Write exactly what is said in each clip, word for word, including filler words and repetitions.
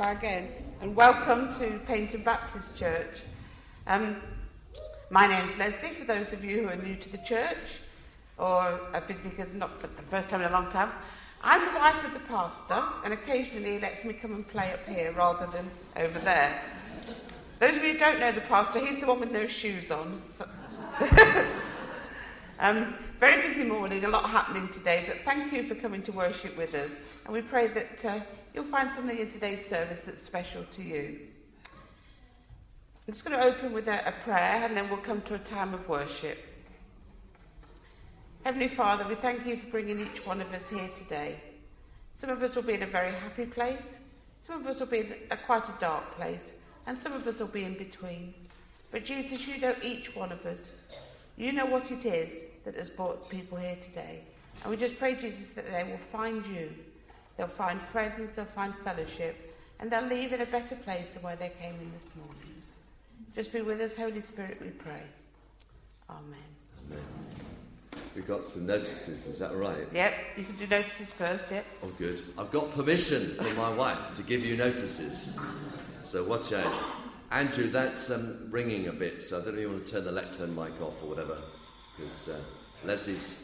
try again. And welcome to Paignton Baptist Church. Um, my name's Leslie, for those of you who are new to the church, or are visiting us not for the first time in a long time. I'm the wife of the pastor, and occasionally he lets me come and play up here rather than over there. Those of you who don't know the pastor, he's the one with no shoes on. So um, very busy morning, a lot happening today, but thank you for coming to worship with us. And we pray that uh, you'll find something in today's service that's special to you. I'm just going to open with a, a prayer, and then we'll come to a time of worship. Heavenly Father, we thank you for bringing each one of us here today. Some of us will be in a very happy place, some of us will be in a quite a dark place, and some of us will be in between. But Jesus, you know each one of us. You know what it is that has brought people here today. And we just pray, Jesus, that they will find you. They'll find friends, they'll find fellowship, and they'll leave in a better place than where they came in this morning. Just be with us, Holy Spirit, we pray. Amen. Amen. We've got some notices, is that right? Yep, you can do notices first, yep. Oh, good. I've got permission from my wife to give you notices. So watch out. Andrew, that's um, ringing a bit, so I don't know if you want to turn the lectern mic off or whatever, because uh, Leslie's...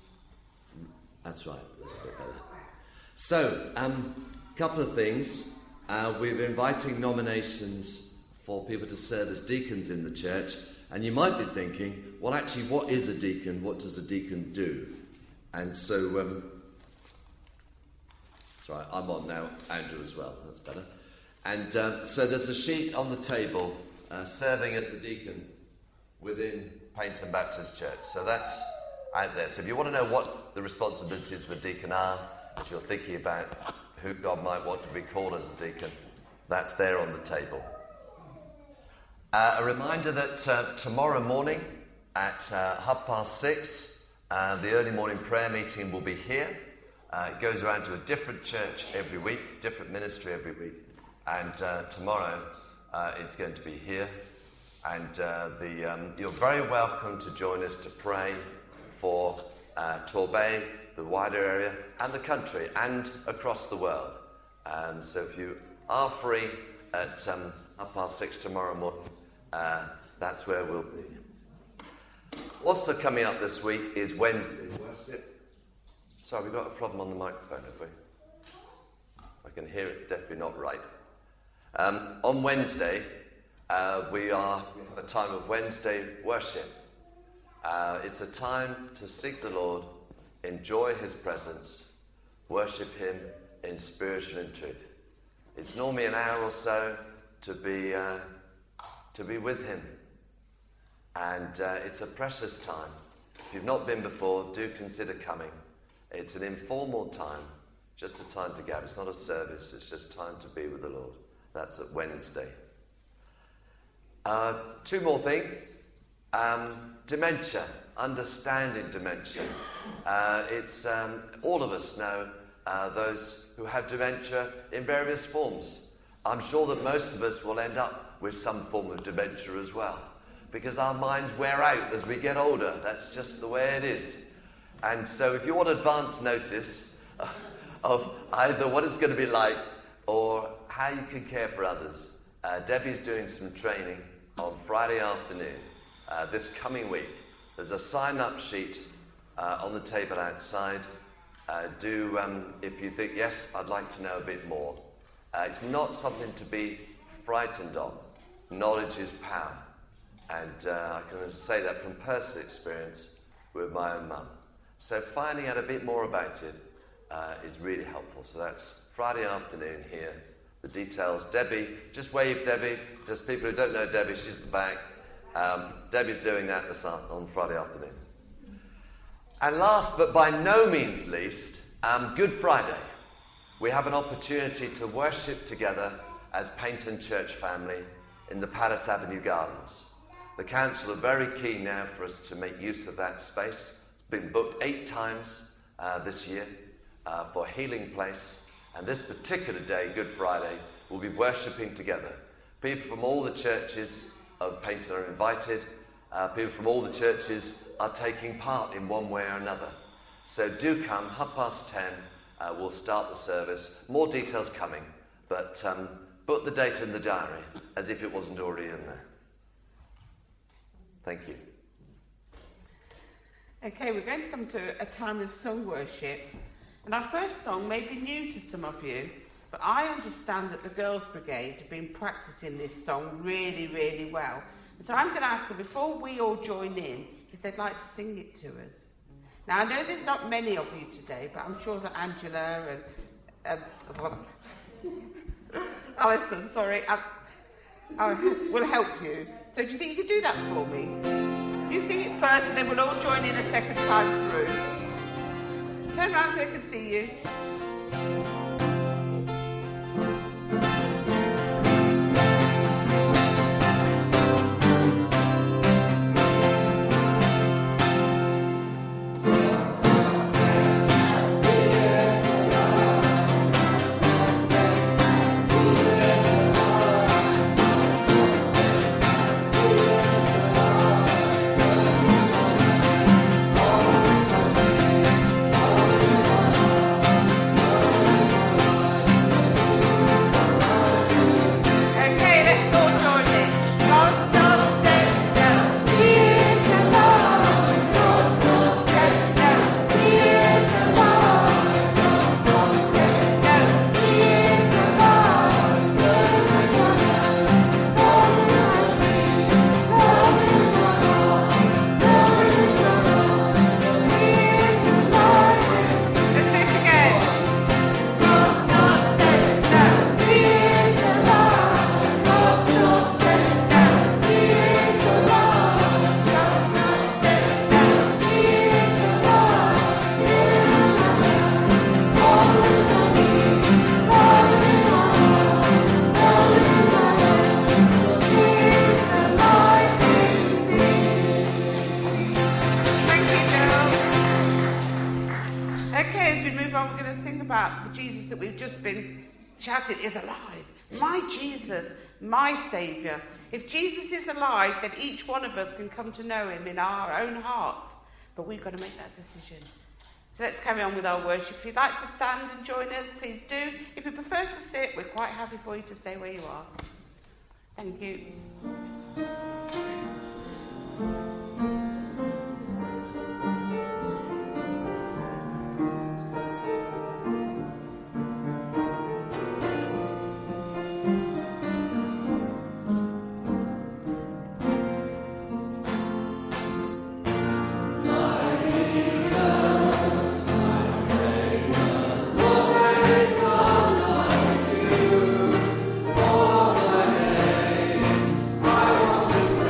That's right, that's a bit better. So, a um, couple of things. Uh, we're inviting nominations for people to serve as deacons in the church. And you might be thinking, well, actually, what is a deacon? What does a deacon do? And so, um, that's right, I'm on now, Andrew as well, that's better. And um, so there's a sheet on the table, uh, serving as a deacon within Paignton Baptist Church. So that's out there. So if you want to know what the responsibilities of a deacon are, as you're thinking about who God might want to be called as a deacon, that's there on the table. Uh, a reminder that uh, tomorrow morning at uh, half past six, uh, the early morning prayer meeting will be here. Uh, it goes around to a different church every week, different ministry every week. And uh, tomorrow uh, it's going to be here. And uh, the, um, you're very welcome to join us to pray for uh, Torbay, the wider area, and the country, and across the world. And so if you are free at um, half past six tomorrow morning, Uh, that's where we'll be. Also coming up this week is Wednesday worship. Sorry, we've got a problem on the microphone, have we? I can hear it, definitely not right. Um, on Wednesday, uh, we are at a time of Wednesday worship. Uh, it's a time to seek the Lord, enjoy his presence, worship him in spirit and in truth. It's normally an hour or so to be... Uh, to be with him. And uh, it's a precious time. If you've not been before, do consider coming. It's an informal time, just a time to gather. It's not a service, it's just time to be with the Lord. That's at Wednesday. Uh, two more things. Um, dementia, understanding dementia. Uh, it's um, all of us know uh, those who have dementia in various forms. I'm sure that most of us will end up with some form of dementia as well, because our minds wear out as we get older. That's just the way it is. And so if you want advance notice uh, of either what it's going to be like or how you can care for others, uh, Debbie's doing some training on Friday afternoon uh, this coming week. There's a sign-up sheet uh, on the table outside. Uh, do, um, if you think, yes, I'd like to know a bit more. Uh, it's not something to be frightened of. Knowledge is power. And uh, I can say that from personal experience with my own mum. So finding out a bit more about it uh, is really helpful. So that's Friday afternoon here. The details, Debbie, just wave Debbie. Just people who don't know Debbie, she's at the back. Um, Debbie's doing that this on Friday afternoon. And last but by no means least, um, Good Friday. We have an opportunity to worship together as Paignton Church family in the Palace Avenue Gardens. The council are very keen now for us to make use of that space. It's been booked eight times uh, this year uh, for Healing Place. And this particular day, Good Friday, we'll be worshipping together. People from all the churches of Paignton are invited. Uh, people from all the churches are taking part in one way or another. So do come, half past ten, uh, we'll start the service. More details coming, but um, put the date in the diary as if it wasn't already in there. Thank you. Okay, we're going to come to a time of song worship. And our first song may be new to some of you, but I understand that the Girls' Brigade have been practicing this song really, really well. And so I'm going to ask them, before we all join in, if they'd like to sing it to us. Now, I know there's not many of you today, but I'm sure that Angela and... Um, Alison, sorry, I, I will help you. So do you think you could do that for me? You sing it first, and then we'll all join in a second time through. Turn around so they can see you. Shouted is alive. My Jesus, my Saviour. If Jesus is alive, then each one of us can come to know him in our own hearts. But we've got to make that decision. So let's carry on with our worship. If you'd like to stand and join us, please do. If you prefer to sit, we're quite happy for you to stay where you are. Thank you. To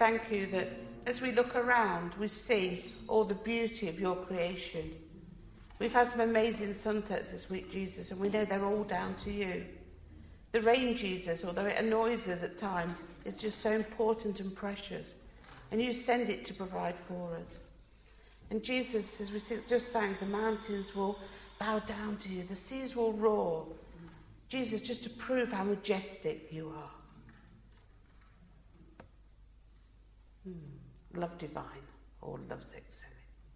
thank you that as we look around, we see all the beauty of your creation. We've had some amazing sunsets this week, Jesus, and we know they're all down to you. The rain, Jesus, although it annoys us at times, is just so important and precious. And you send it to provide for us. And Jesus, as we just sang, the mountains will bow down to you. The seas will roar. Jesus, just to prove how majestic you are. Hmm. Love divine, or love's excellent.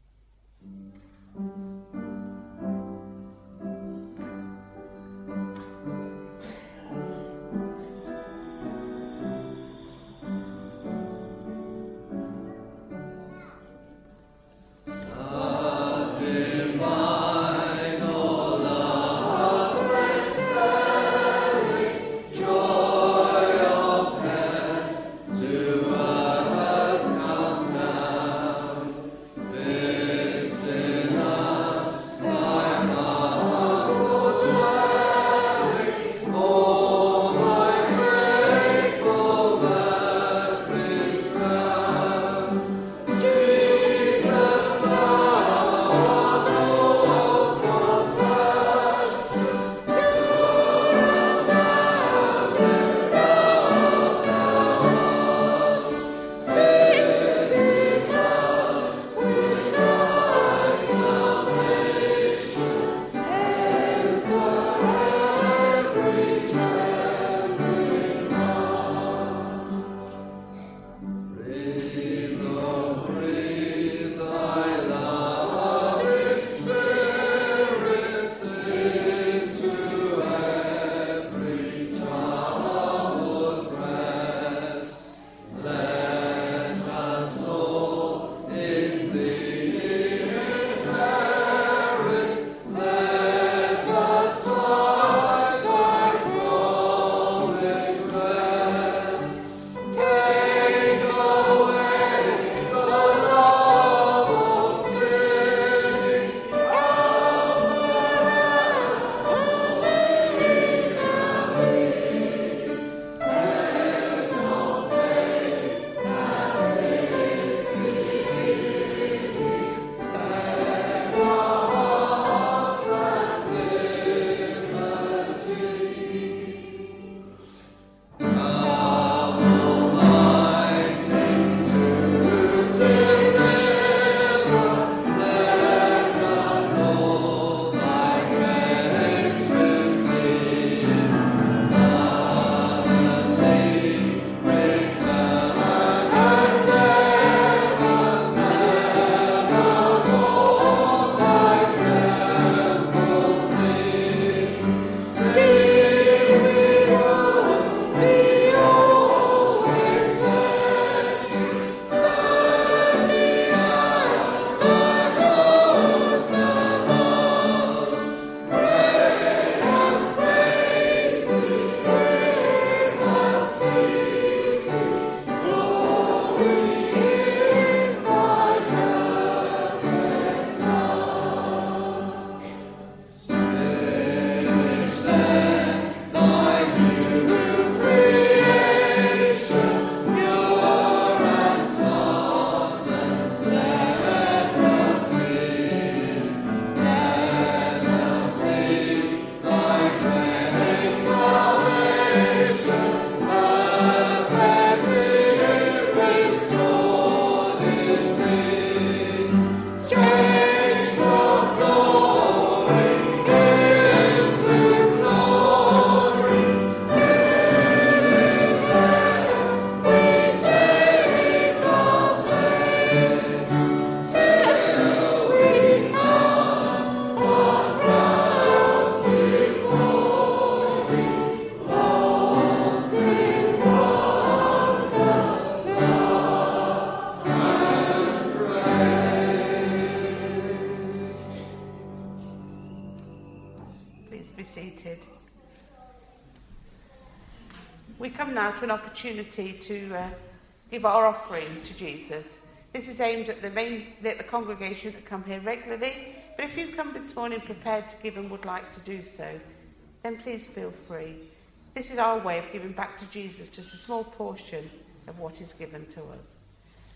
We come now to an opportunity to uh, give our offering to Jesus. This is aimed at the main, at the congregation that come here regularly, but if you've come this morning prepared to give and would like to do so, then please feel free. This is our way of giving back to Jesus just a small portion of what is given to us.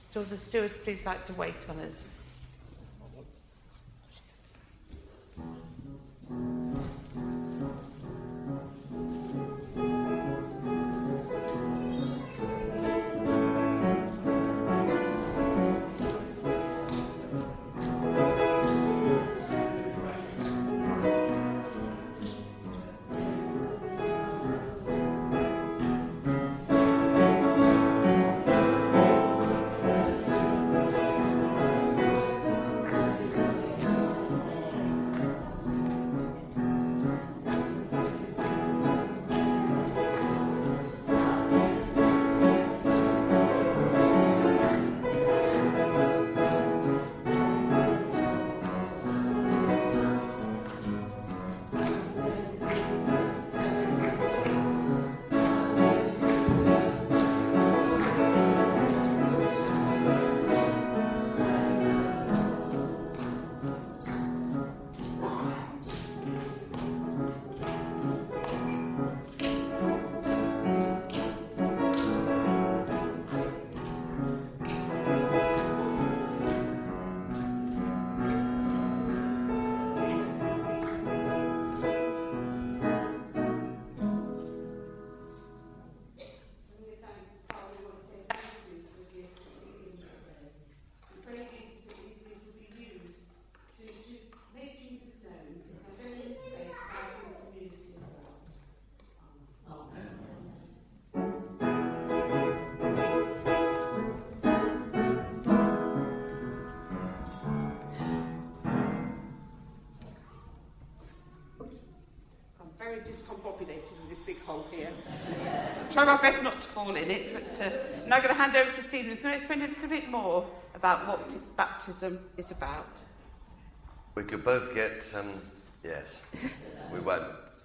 So the stewards, please like to wait on us. Very discombobulated with this big hole here. Try my best not to fall in it, but uh, now I'm going to hand over to Stephen who's going to explain a little bit more about what t- baptism is about. We could both get, um, yes, we won't.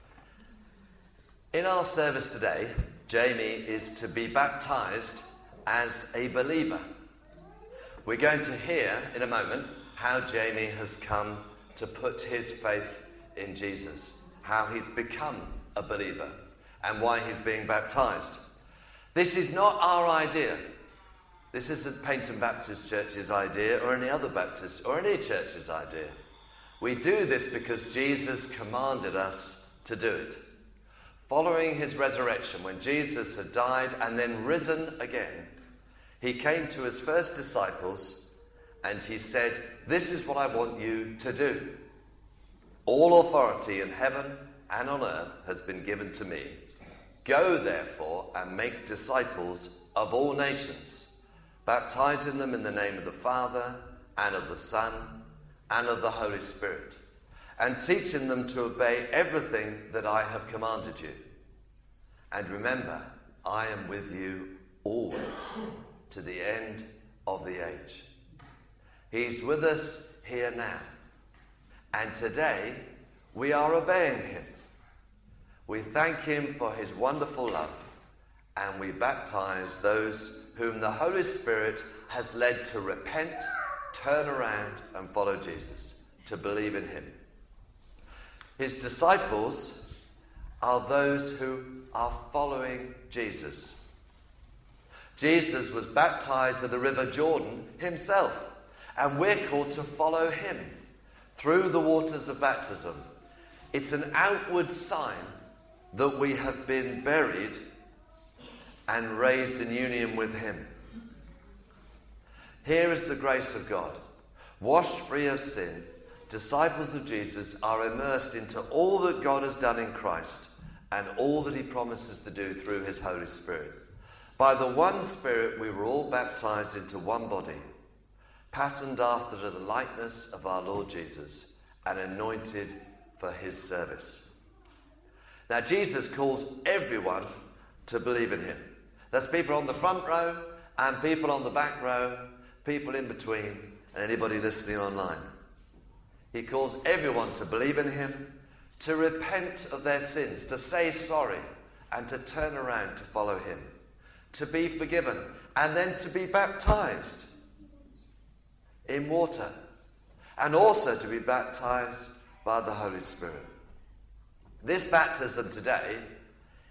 In our service today, Jamie is to be baptised as a believer. We're going to hear in a moment how Jamie has come to put his faith in Jesus, how he's become a believer, and why he's being baptised. This is not our idea. This isn't Paynton Baptist Church's idea, or any other Baptist, or any church's idea. We do this because Jesus commanded us to do it. Following his resurrection, when Jesus had died and then risen again, he came to his first disciples and he said, "This is what I want you to do. All authority in heaven and on earth has been given to me. Go, therefore, and make disciples of all nations, baptizing them in the name of the Father, and of the Son, and of the Holy Spirit, and teaching them to obey everything that I have commanded you. And remember, I am with you always, to the end of the age." He's with us here now. And today, we are obeying him. We thank him for his wonderful love, and we baptize those whom the Holy Spirit has led to repent, turn around, and follow Jesus, to believe in him. His disciples are those who are following Jesus. Jesus was baptized at the River Jordan himself, and we're called to follow him through the waters of baptism. It's an outward sign that we have been buried and raised in union with him. Here is the grace of God. Washed free of sin, disciples of Jesus are immersed into all that God has done in Christ and all that he promises to do through his Holy Spirit. By the one Spirit we were all baptized into one body, patterned after the likeness of our Lord Jesus, and anointed for his service. Now, Jesus calls everyone to believe in him. There's people on the front row and people on the back row, people in between, and anybody listening online. He calls everyone to believe in him, to repent of their sins, to say sorry, and to turn around to follow him, to be forgiven, and then to be baptized in water, and also to be baptized by the Holy Spirit. This baptism today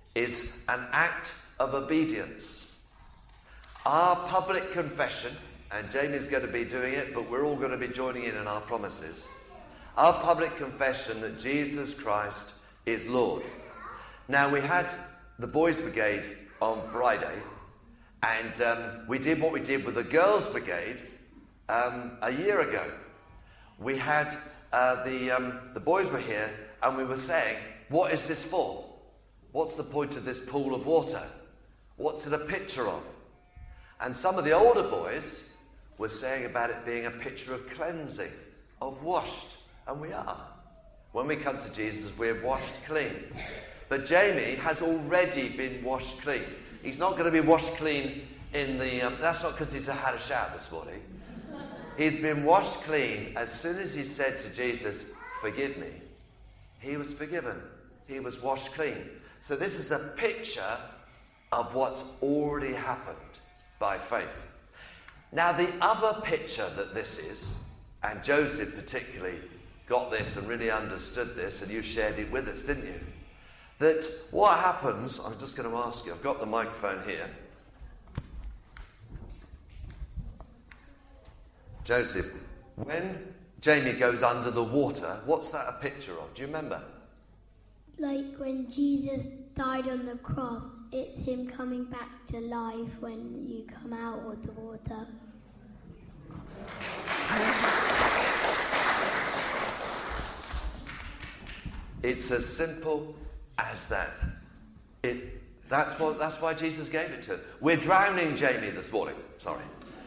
is an act of obedience. Our public confession and Jamie's going to be doing it, but we're all going to be joining in in our promises. Our public confession that Jesus Christ is Lord. Now, we had the Boys Brigade on Friday, and um, we did what we did with the Girls Brigade um, a year ago. We had uh, the, um, the boys were here, and we were saying, what is this for? What's the point of this pool of water? What's it a picture of? And some of the older boys were saying about it being a picture of cleansing, of washed. And we are. When we come to Jesus, we're washed clean. But Jamie has already been washed clean. He's not going to be washed clean in the... Um, that's not because he's had a shower this morning. He's been washed clean as soon as he said to Jesus, forgive me. He was forgiven. He was washed clean. So this is a picture of what's already happened by faith. Now, the other picture that this is, and Joseph particularly got this and really understood this, and you shared it with us, didn't you? That what happens, I'm just going to ask you, I've got the microphone here. Joseph, when Jamie goes under the water, what's that a picture of? Do you remember? Like when Jesus died on the cross, it's him coming back to life when you come out of the water. It's as simple as that. It, that's, what, that's why Jesus gave it to us. We're drowning Jamie this morning. Sorry.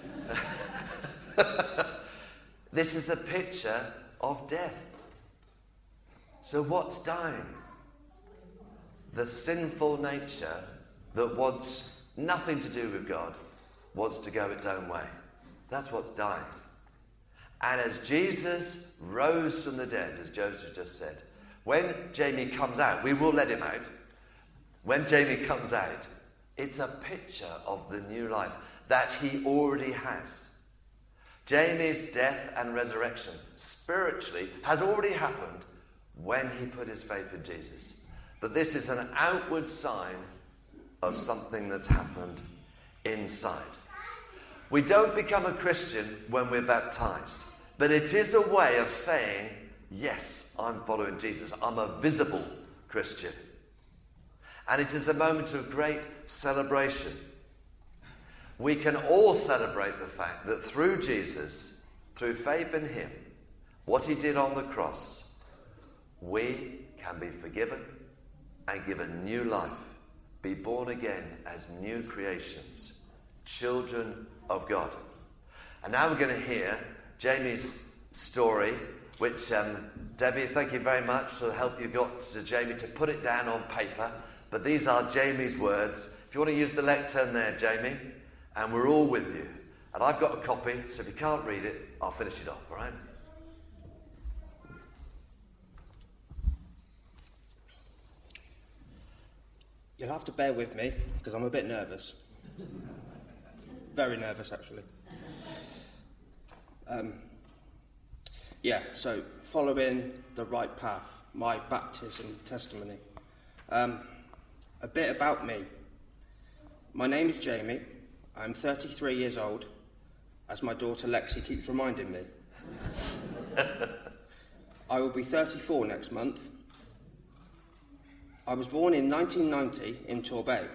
This is a picture of death. So what's dying? The sinful nature that wants nothing to do with God, wants to go its own way. That's what's dying. And as Jesus rose from the dead, as Joseph just said, when Jamie comes out, we will let him out. When Jamie comes out, it's a picture of the new life that he already has. Jamie's death and resurrection spiritually has already happened when he put his faith in Jesus. But this is an outward sign of something that's happened inside. We don't become a Christian when we're baptized, but it is a way of saying, yes, I'm following Jesus. I'm a visible Christian. And it is a moment of great celebration. We can all celebrate the fact that through Jesus, through faith in him, what he did on the cross, we can be forgiven and given new life, be born again as new creations, children of God. And now we're going to hear Jamie's story, which, um, Debbie, thank you very much for the help you got to Jamie to put it down on paper. But these are Jamie's words. If you want to use the lectern there, Jamie, and we're all with you. And I've got a copy, so if you can't read it, I'll finish it off, all right? You'll have to bear with me, because I'm a bit nervous. Very nervous, actually. Um, yeah, so following the right path, my baptism testimony. Um, a bit about me. My name is Jamie. I'm thirty-three years old, as my daughter Lexi keeps reminding me. I will be thirty-four next month. I was born in nineteen ninety in Torbay.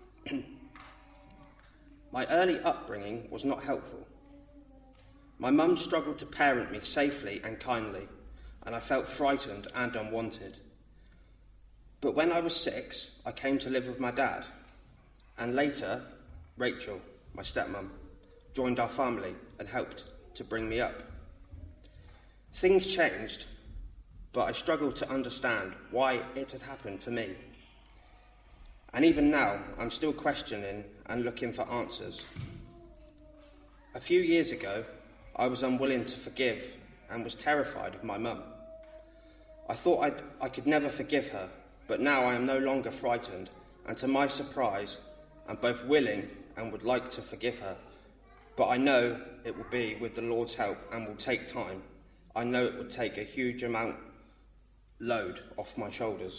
My early upbringing was not helpful. My mum struggled to parent me safely and kindly, and I felt frightened and unwanted. But when I was six, I came to live with my dad, and later, Rachel, my stepmum, joined our family and helped to bring me up. Things changed, but I struggled to understand why it had happened to me. And even now, I'm still questioning and looking for answers. A few years ago, I was unwilling to forgive and was terrified of my mum. I thought I'd, I could never forgive her, but now I am no longer frightened, and to my surprise, I'm both willing and would like to forgive her. But I know it will be with the Lord's help and will take time. I know it would take a huge amount load off my shoulders.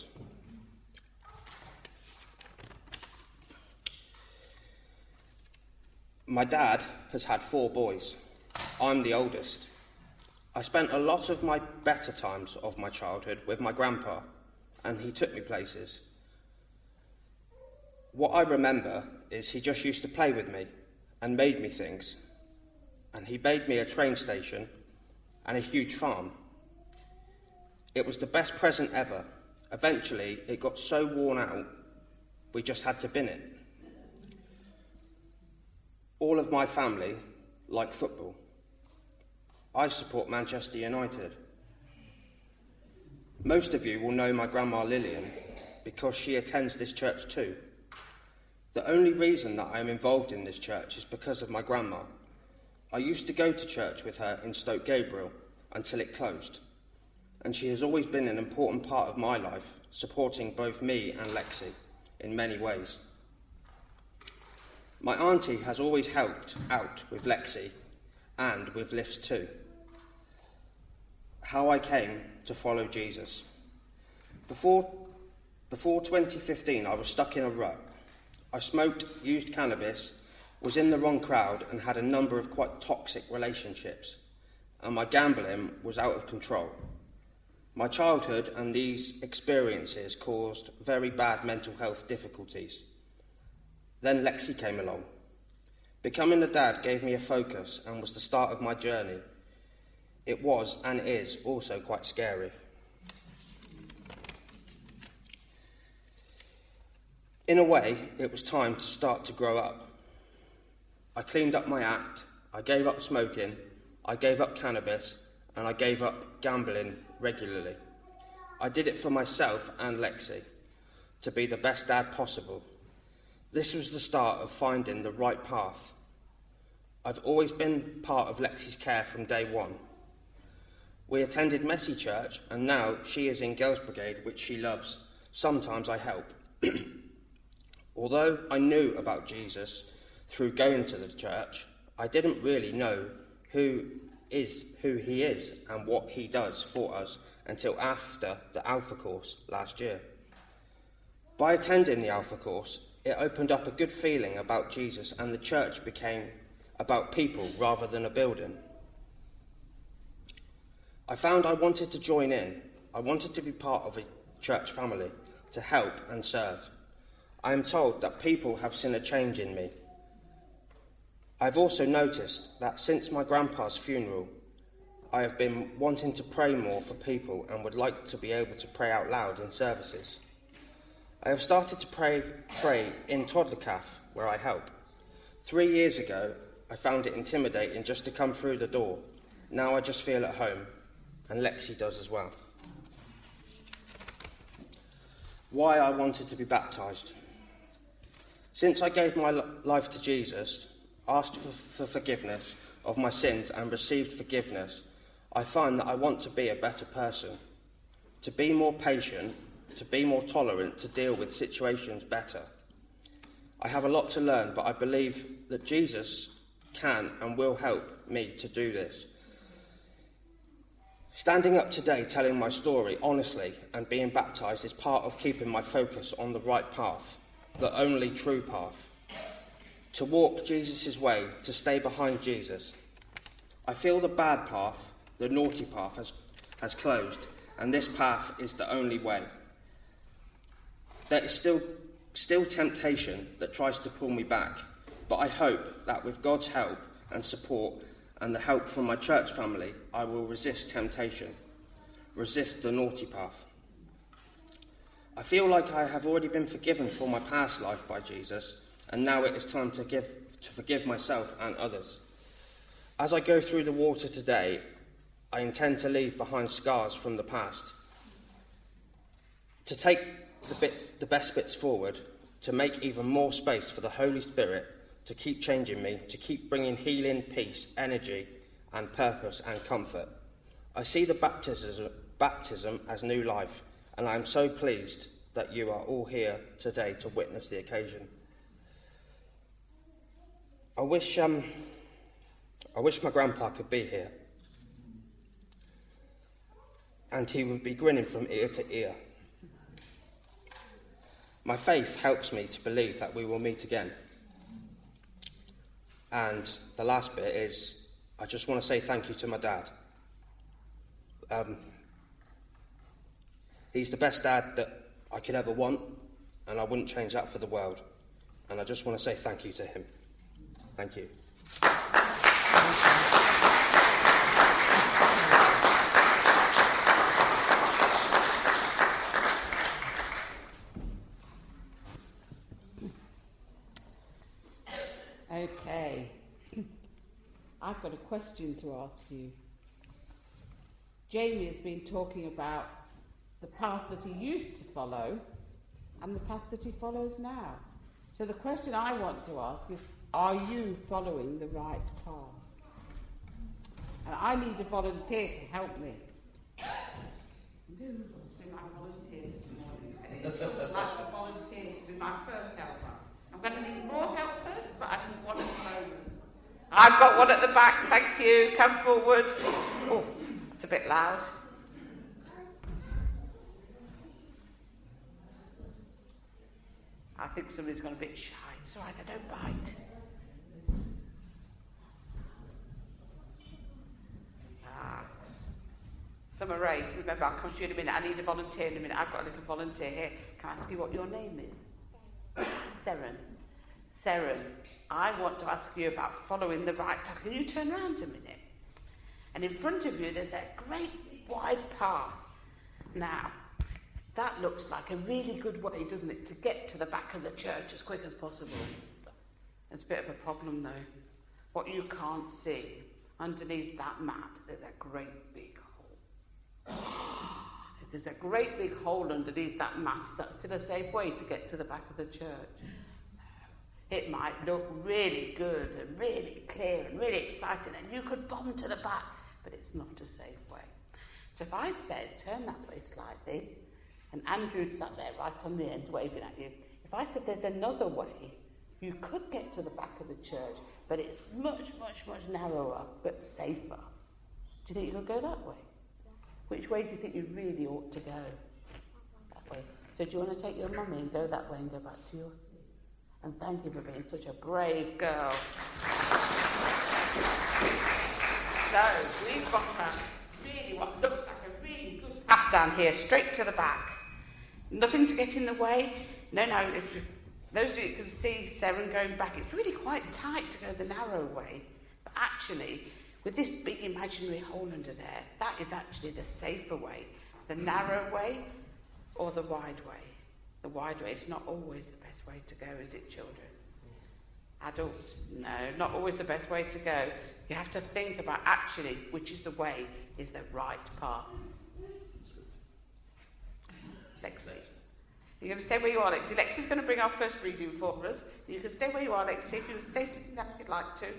My dad has had four boys. I'm the oldest. I spent a lot of my better times of my childhood with my grandpa, and he took me places. What I remember is he just used to play with me and made me things. And he made me a train station and a huge farm. It was the best present ever. Eventually, it got so worn out, we just had to bin it. All of my family like football. I support Manchester United. Most of you will know my grandma Lillian because she attends this church too. The only reason that I am involved in this church is because of my grandma. I used to go to church with her in Stoke Gabriel until it closed, and she has always been an important part of my life, supporting both me and Lexi in many ways. My auntie has always helped out with Lexi and with lifts too. How I came to follow Jesus. Before, before twenty fifteen, I was stuck in a rut. I smoked, used cannabis, was in the wrong crowd and had a number of quite toxic relationships, and my gambling was out of control. My childhood and these experiences caused very bad mental health difficulties. Then Lexi came along. Becoming a dad gave me a focus and was the start of my journey. It was and is also quite scary. In a way, it was time to start to grow up. I cleaned up my act, I gave up smoking, I gave up cannabis, and I gave up gambling regularly. I did it for myself and Lexi, to be the best dad possible. This was the start of finding the right path. I've always been part of Lexi's care from day one. We attended Messy Church, and now she is in Girls Brigade, which she loves. Sometimes I help. Although I knew about Jesus through going to the church, I didn't really know who is who he is and what he does for us until after the Alpha course last year. By attending the Alpha course, it opened up a good feeling about Jesus, and the church became about people rather than a building. I found I wanted to join in. I wanted to be part of a church family, to help and serve. I am told that people have seen a change in me. I've also noticed that since my grandpa's funeral, I have been wanting to pray more for people and would like to be able to pray out loud in services. I have started to pray, pray in Toddler Calf, where I help. Three years ago, I found it intimidating just to come through the door. Now I just feel at home, and Lexi does as well. Why I wanted to be baptised. Since I gave my life to Jesus, asked for, for forgiveness of my sins and received forgiveness, I find that I want to be a better person, to be more patient, to be more tolerant, to deal with situations better. I have a lot to learn, but I believe that Jesus can and will help me to do this. Standing up today telling my story honestly and being baptised is part of keeping my focus on the right path, the only true path. To walk Jesus' way, to stay behind Jesus. I feel the bad path, the naughty path, has, has closed, and this path is the only way. There is still, still temptation that tries to pull me back, but I hope that with God's help and support and the help from my church family, I will resist temptation, resist the naughty path. I feel like I have already been forgiven for my past life by Jesus, and now it is time to give to forgive myself and others. As I go through the water today, I intend to leave behind scars from the past, to take the bits, the best bits forward, to make even more space for the Holy Spirit to keep changing me, to keep bringing healing, peace, energy, and purpose and comfort. I see the baptism, baptism as new life, and I am so pleased that you are all here today to witness the occasion. I wish, um, I wish my grandpa could be here, and he would be grinning from ear to ear. My faith helps me to believe that we will meet again. And the last bit is, I just want to say thank you to my dad. Um, he's the best dad that I could ever want, and I wouldn't change that for the world. And I just want to say thank you to him. Thank you. Okay. I've got a question to ask you. Jamie has been talking about the path that he used to follow and the path that he follows now. So the question I want to ask is, are you following the right path? And I need a volunteer to help me. Who wants to be my volunteer this morning? I'd like a volunteer to be my first helper. I'm going to need more helpers, but I need one at the moment. I've got one at the back, thank you. Come forward. Oh, it's a bit loud. I think somebody's gone a bit shy. It's all right, I don't bite. Ah. Summer Ray, remember, I'll come to you in a minute. I need a volunteer in a minute. I've got a little volunteer here. Can I ask you what your name is? Seren. Seren, I want to ask you about following the right path. Can you turn around a minute? And in front of you, there's a great wide path. Now, that looks like a really good way, doesn't it, to get to the back of the church as quick as possible. There's a bit of a problem, though. What you can't see, underneath that mat, there's a great big hole. If there's a great big hole underneath that mat, is that still a safe way to get to the back of the church? It might look really good and really clear and really exciting, and you could bomb to the back, but it's not a safe way. So if I said, turn that way slightly, and Andrew sat there right on the end waving at you, if I said there's another way, you could get to the back of the church, but it's much, much, much narrower, but safer. Do you think you could go that way? Which way do you think you really ought to go? That way. So do you want to take your mummy and go that way and go back to your seat? And thank you for being such a brave girl. So we've got a really, what looks like a really good path down here, straight to the back. Nothing to get in the way. No, no, if you, those of you can see Seren going back, it's really quite tight to go the narrow way. But actually, with this big imaginary hole under there, that is actually the safer way. The narrow way or the wide way. The wide way is not always the best way to go, is it, children? Adults, no, not always the best way to go. You have to think about actually which is the way is the right path. Lexi. You're going to stay where you are, Lexi. Lexi's going to bring our first reading for us. You can stay where you are, Lexi. If you can stay sitting down if you'd like to.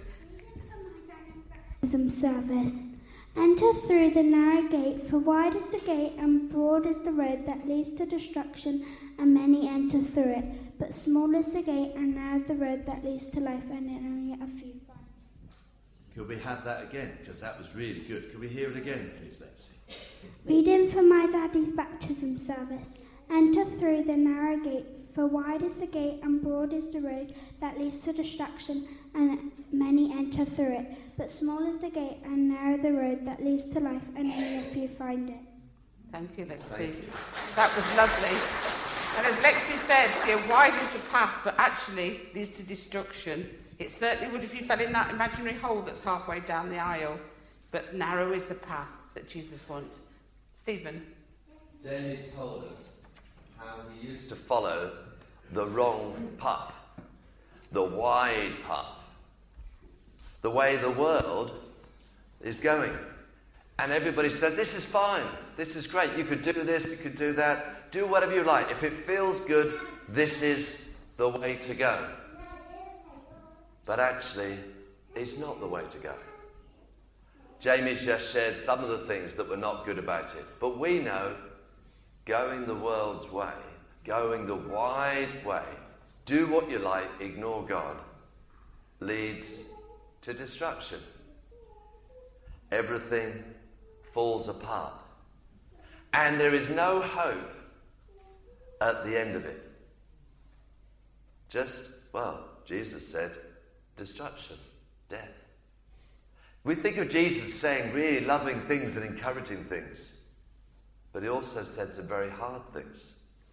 Service. Enter through the narrow gate, for wide is the gate and broad is the road that leads to destruction, and many enter through it. But small is the gate and narrow the road that leads to life, and only a few find it. Could we have that again? Because that was really good. Could we hear it again, please, Lexi? Reading for my daddy's baptism service. Enter through the narrow gate, for wide is the gate and broad is the road that leads to destruction, and many enter through it. But small is the gate and narrow the road that leads to life, and only a few find it. Thank you, Lexi. Thank you. That was lovely. And as Lexi said, yeah, wide is the path, but actually leads to destruction. It certainly would if you fell in that imaginary hole that's halfway down the aisle. But narrow is the path that Jesus wants. Stephen? Jamie's told us how he used to follow the wrong path, the wide path, the way the world is going. And everybody said, this is fine, this is great, you could do this, you could do that, do whatever you like. If it feels good, this is the way to go. But actually, it's not the way to go. Jamie's just shared some of the things that were not good about it. But we know going the world's way, going the wide way, do what you like, ignore God, leads to destruction. Everything falls apart. And there is no hope at the end of it. Just, well, Jesus said, destruction. death. We think of Jesus saying really loving things and encouraging things, but he also said some very hard things.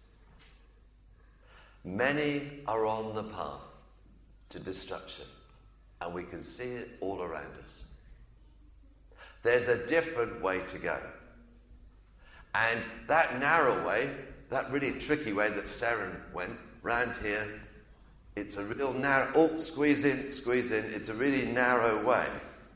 Many are on the path to destruction, and we can see it all around us. There's a different way to go. And that narrow way, that really tricky way that Seren went, round here, it's a real narrow, oh, squeeze in, squeeze in, it's a really narrow way.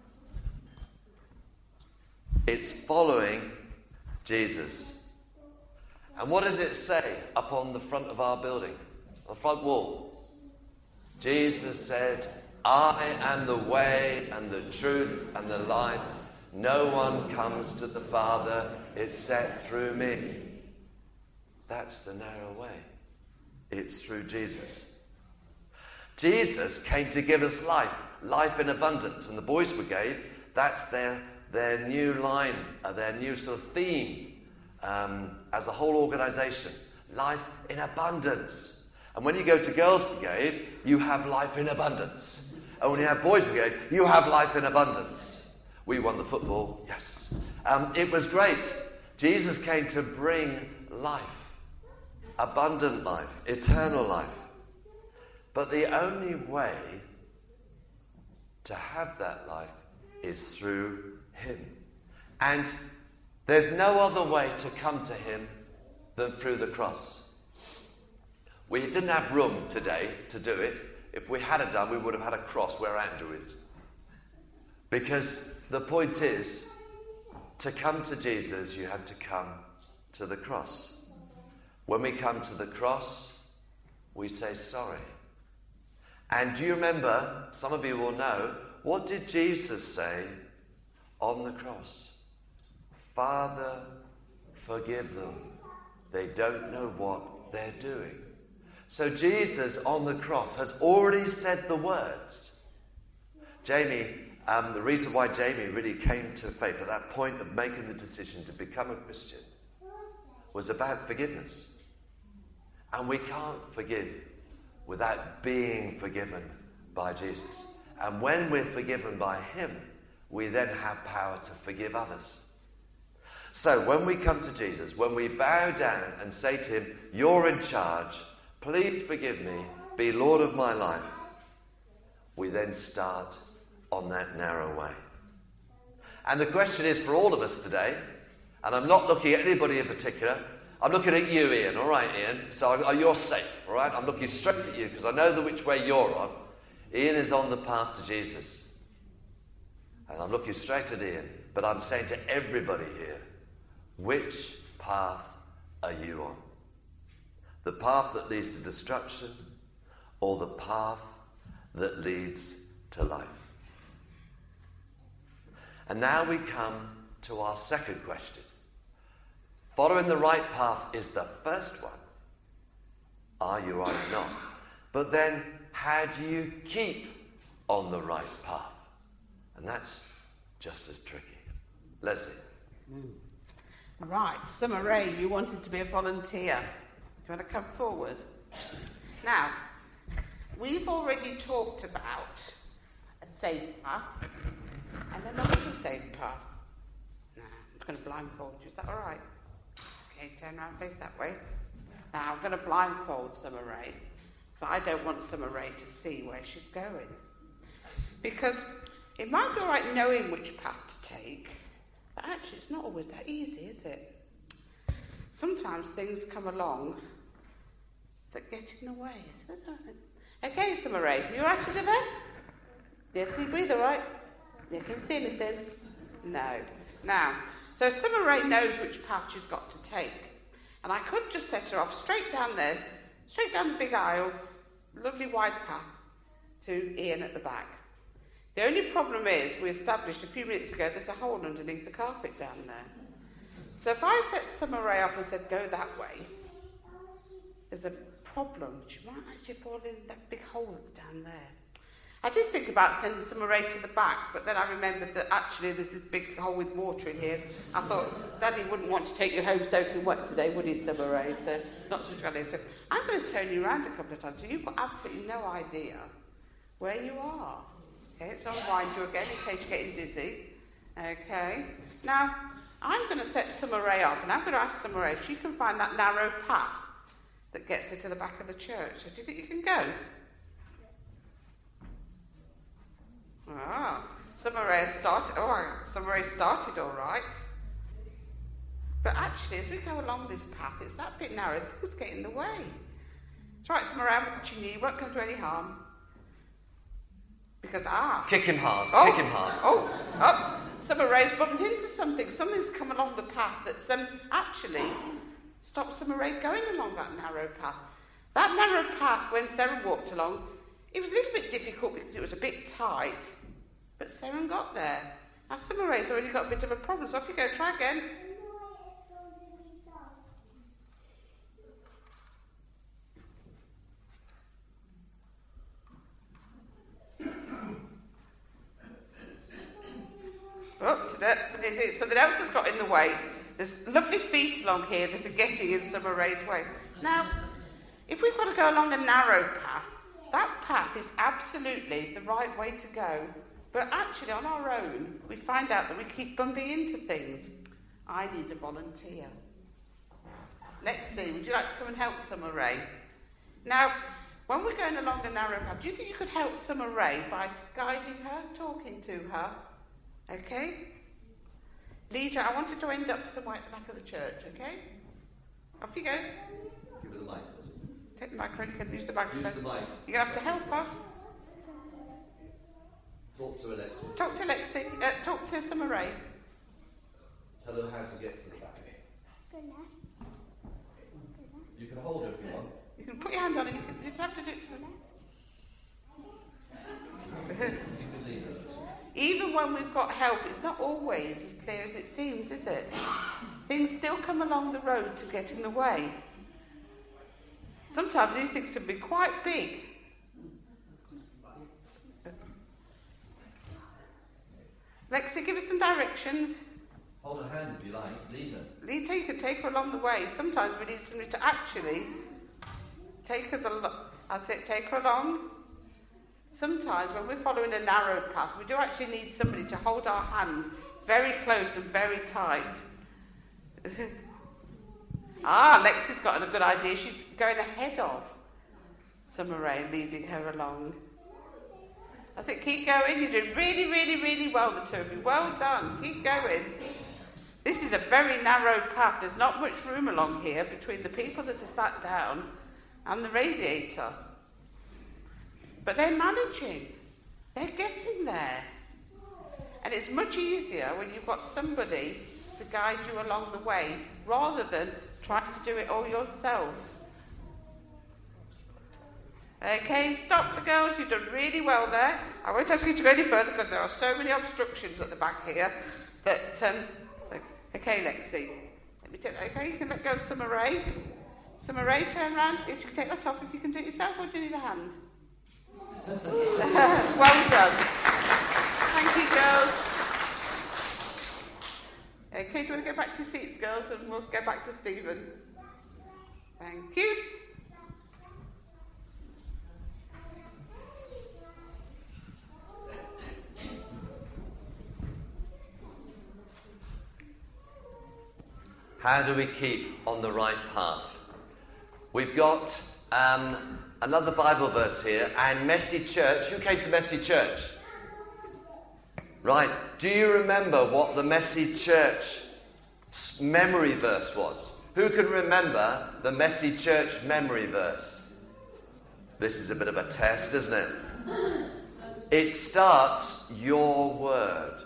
It's following Jesus. And what does it say up on the front of our building, on the front wall? Jesus said, I am the way and the truth and the life. No one comes to the Father except through me. That's the narrow way. It's through Jesus. Jesus came to give us life, life in abundance. And the Boys Brigade, that's their, their new line, uh, their new sort of theme um, as a whole organisation. Life in abundance. And when you go to Girls Brigade, you have life in abundance. And when you have Boys Brigade, you have life in abundance. We won the football, yes. Um, it was great. Jesus came to bring life, abundant life, eternal life. But the only way to have that life is through him. And there's no other way to come to him than through the cross. We didn't have room today to do it. If we had it done, we would have had a cross where Andrew is. Because the point is, to come to Jesus, you have to come to the cross. When we come to the cross, we say sorry. And do you remember, some of you will know, what did Jesus say on the cross? Father, forgive them. They don't know what they're doing. So Jesus on the cross has already said the words. Jamie, um, the reason why Jamie really came to faith at that point of making the decision to become a Christian was about forgiveness. And we can't forgive without being forgiven by Jesus. And when we're forgiven by him, we then have power to forgive others. So when we come to Jesus, when we bow down and say to him, you're in charge, please forgive me, be Lord of my life, we then start on that narrow way. And the question is for all of us today, and I'm not looking at anybody in particular, I'm looking at you, Ian, all right, Ian? So you're safe, all right? I'm looking straight at you because I know the which way you're on. Ian is on the path to Jesus. And I'm looking straight at Ian, but I'm saying to everybody here, which path are you on? The path that leads to destruction or the path that leads to life? And now we come to our second question. Following the right path is the first one. Are you or not? But then, how do you keep on the right path? And that's just as tricky. Leslie. Mm. Right, Summer Ray, you wanted to be a volunteer. Do you want to come forward? Now, we've already talked about a safe path and a not so safe path. Now, I'm going to blindfold you. Is that all right? Okay, turn around, face that way. Now, I'm going to blindfold Summer Ray, but I don't want Summer Ray to see where she's going. Because it might be all right knowing which path to take, but actually it's not always that easy, is it? Sometimes things come along that get in the way. Okay, Summer Ray, you all right over there? Yeah, can you breathe all right? Yeah, can you see anything? No. Now, so Summer Ray knows which path she's got to take. And I could just set her off straight down there, straight down the big aisle, lovely wide path, to Ian at the back. The only problem is, we established a few minutes ago, there's a hole underneath the carpet down there. So if I set Summer Ray off and said, go that way, there's a problem. She might actually fall in that big hole that's down there. I did think about sending Summer Ray to the back, but then I remembered that actually there's this big hole with water in here. I thought, Daddy wouldn't want to take you home soaking wet today, would he, Summer Ray? So, not such a good idea. So, I'm going to turn you around a couple of times, so you've got absolutely no idea where you are. Okay, let's unwind you again in case you're getting dizzy. Okay. Now, I'm going to set Summer Rae off, and I'm going to ask Summer Rae if she can find that narrow path that gets her to the back of the church. So do you think you can go? Ah, Summer Rae started. Oh, Summer Rae started all right. But actually, as we go along this path, it's that bit narrow, things get in the way. It's right, Summer Rae, I'm watching you. You won't come to any harm. Because, ah. Kick him hard. Oh, Kick him hard. Oh, oh. Summer Rae's bumped into something. Something's come along the path that's um, actually stopped Summer Rae going along that narrow path. That narrow path, when Seren walked along, it was a little bit difficult because it was a bit tight. But Seren got there. Now, Summer Rae's already got a bit of a problem, so off you go. Try again. Oh, so that, something else has got in the way. There's lovely feet along here that are getting in Summer Rae's way. Now, if we've got to go along a narrow path, that path is absolutely the right way to go. But actually, on our own, we find out that we keep bumping into things. I need a volunteer. Lexi, would you like to come and help Summer Rae? Now, when we're going along a narrow path, do you think you could help Summer Rae by guiding her, talking to her? Okay? Leader, I wanted to end up somewhere at the back of the church, okay? Off you go. Give her the mic. Take the microphone, you can use the microphone. Use the mic. You're going to have to help her. Talk to Alexa. Talk to Lexi. Uh, talk to Summer Rae. Tell her how to get to the back. Go left. You can hold her if you want. You can put your hand on it. You, can, you don't have to do it to the left. You can leave her. Even when we've got help, it's not always as clear as it seems, is it? Things still come along the road to get in the way. Sometimes these things can be quite big. Lexi, give us some directions. Hold her hand if you like. Lead her. Lead her, you can take her along the way. Sometimes we need somebody to actually take us along. I'll say take her along. Sometimes when we're following a narrow path, we do actually need somebody to hold our hand very close and very tight. Ah, Lexi's got a good idea. She's going ahead of Summer Rae, leading her along. I said, keep going. You're doing really, really, really well, the two of you. Well done. Keep going. This is a very narrow path. There's not much room along here between the people that are sat down and the radiator. But they're managing. They're getting there. And it's much easier when you've got somebody to guide you along the way rather than trying to do it all yourself. Okay, stop the girls. You've done really well there. I won't ask you to go any further because there are so many obstructions at the back here that... Um, okay, Lexi. Let me take that. Okay, you can let go of Summer Rae. Summer Rae, turn around. If you can take that off, if you can do it yourself, or do you need a hand? Well done. Thank you, girls. Okay, do you want to go back to your seats, girls, and we'll go back to Stephen. Thank you. How do we keep on the right path? We've got um, another Bible verse here, and Messy Church. Who came to Messy Church? Right. Do you remember what the Messy Church memory verse was? Who can remember the Messy Church memory verse? This is a bit of a test, isn't it? It starts, your word.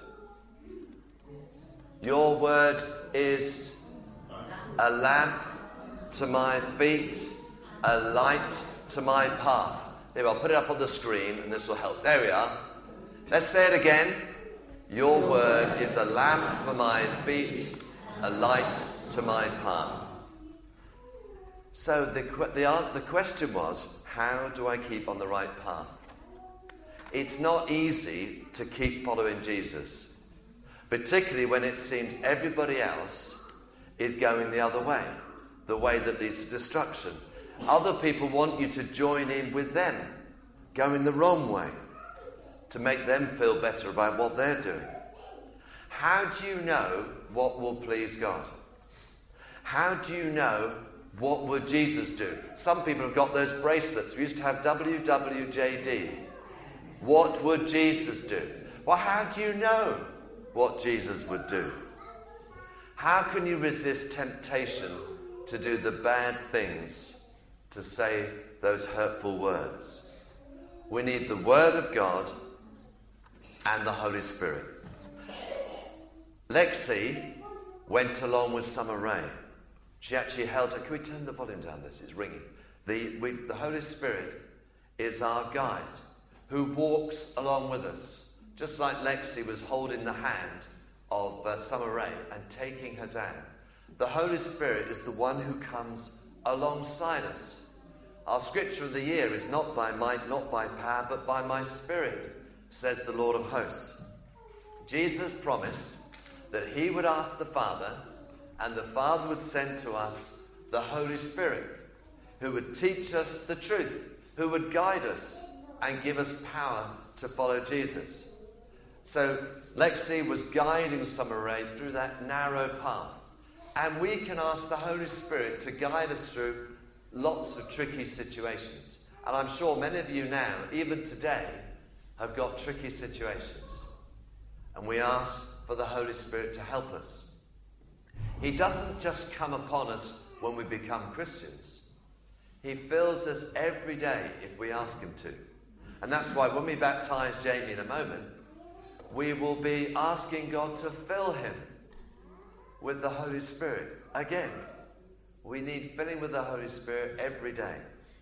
Your word is a lamp to my feet, a light to my path. Maybe I'll put it up on the screen and this will help. There we are. Let's say it again. Your word is a lamp for my feet, a light to my path. So the, the, the question was, how do I keep on the right path? It's not easy to keep following Jesus, particularly when it seems everybody else is going the other way, the way that leads to destruction. Other people want you to join in with them, going the wrong way, to make them feel better about what they're doing. How do you know what will please God? How do you know what would Jesus do? Some people have got those bracelets. We used to have W W J D. What would Jesus do? Well, how do you know what Jesus would do? How can you resist temptation to do the bad things, to say those hurtful words? We need the Word of God and the Holy Spirit. Lexi went along with Summer Rae. She actually held her. Can we turn the volume down? This is ringing. The, we, the Holy Spirit is our guide who walks along with us, just like Lexi was holding the hand of uh, Summer Rae and taking her down. The Holy Spirit is the one who comes alongside us. Our scripture of the year is not by might, not by power, but by my Spirit, says the Lord of hosts. Jesus promised that he would ask the Father, and the Father would send to us the Holy Spirit, who would teach us the truth, who would guide us and give us power to follow Jesus. So Lexi was guiding Summer Rae through that narrow path. And we can ask the Holy Spirit to guide us through lots of tricky situations. And I'm sure many of you now, even today, have got tricky situations. And we ask for the Holy Spirit to help us. He doesn't just come upon us when we become Christians. He fills us every day if we ask him to. And that's why when we baptize Jamie in a moment, we will be asking God to fill him with the Holy Spirit. Again, we need filling with the Holy Spirit every day.